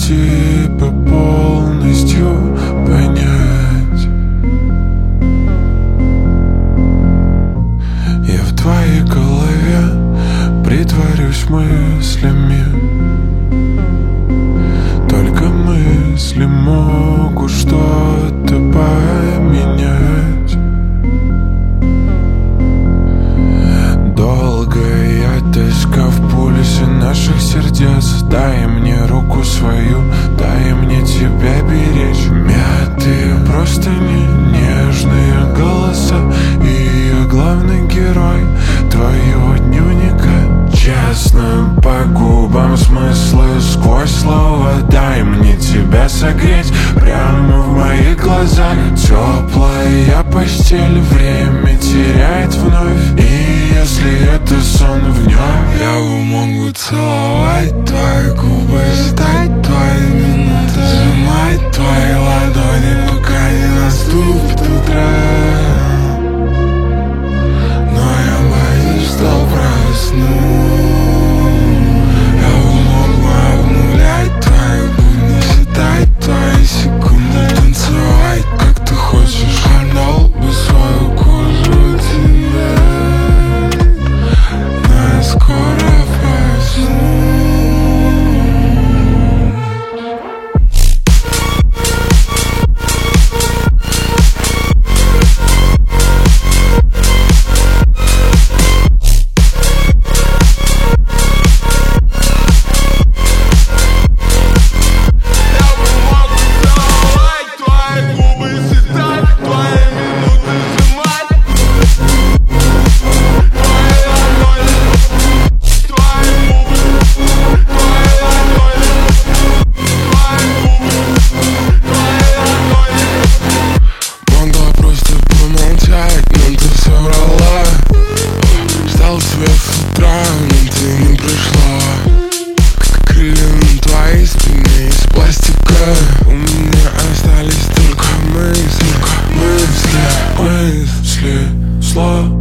тебя полностью понять. Я в твоей голове притворюсь мыслями. Только мысли могут что-то поменять. Долгая тоска в пульсе наших сердец. Дай мне руку свою, дай мне тебя беречь. Мятые простыни, нежные голоса, и я главный герой твоего дневника. Честно по губам смыслы сквозь слова. Дай мне тебя согреть прямо в моих глазах. Теплая постель время теряет вновь, и если это сон в нем, я могу целовать твои губы, стать твои минуты, сжимать твои ладони, пока не наступит утро. Но я боюсь, что проснусь. Но ты не пришла. Крылья на твоей спине из пластика. У меня остались только мысли, мысли, слова.